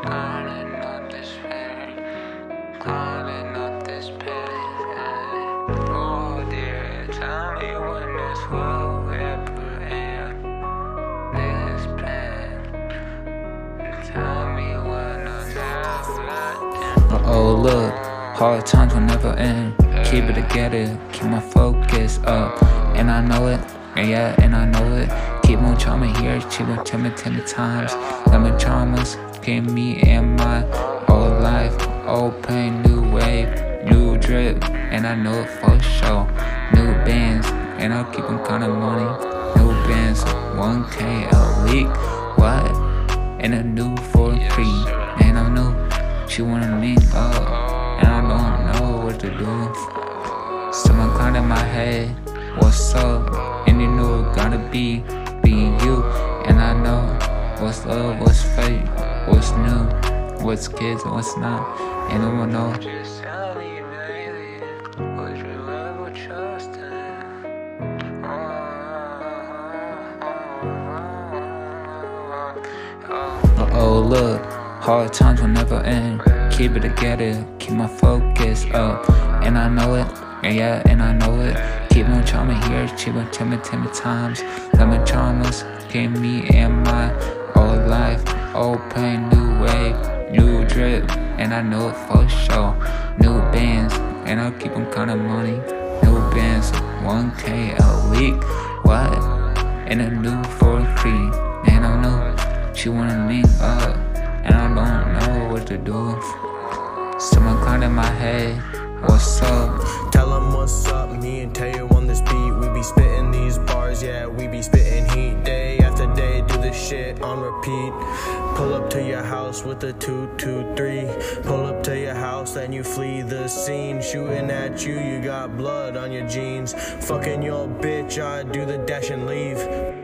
Calling up this pain, calling up this pain. Oh dear, tell me when this will ever end. This pain, tell me when I'll never end. Oh look, hard times will never end. Keep it together, keep my focus up. And I know it, yeah, and I know it. Keep on charming here, she gon' tell me 10 times. Lemon charmers, keep me in my old life. Old pain, new wave, new drip. And I know it for sure. New bands, and I'll keep on counting money. New bands, 1K a week. What? And a new 4 free. And I know she wanna link up. And I don't know what to do. Someone cloud in my head, what's up? And you know it gotta be you. And I know what's love, what's fate, what's new, what's kids, and what's not. And no one knows. Just tell me, baby, would you ever trust him? Oh look, hard times will never end. Keep it together, keep my focus up. And I know it, yeah, and I know it. Keep on charming here, she gon' tell me 10 times. Lemon charmers, keep me in my old life. Old pain, new wave, new drip. And I know it for sure. New bands, and I'll keep on counting money. New bands, 1K a week. What? And a new 4 free. And I know she wanna link up. And I don't know what to do. Someone cloud in my head, what's up? Tell 'em what's up, me and Tayo on this beat. We be spitting these bars, yeah, we be spitting heat. Day after day, do this shit on repeat. Pull up to your house with a 223. Pull up to your house and you flee the scene. Shooting at you, you got blood on your jeans. Fucking your bitch, I do the dash and leave.